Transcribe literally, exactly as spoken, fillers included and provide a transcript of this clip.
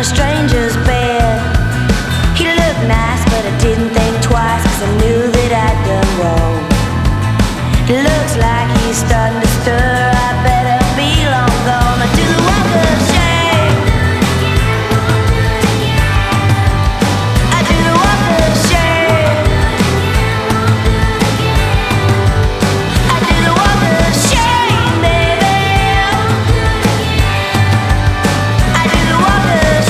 a stranger's bed. He looked nice, but I didn't think twice, 'cause I knew that I'd done wrong. It looks like he's starting to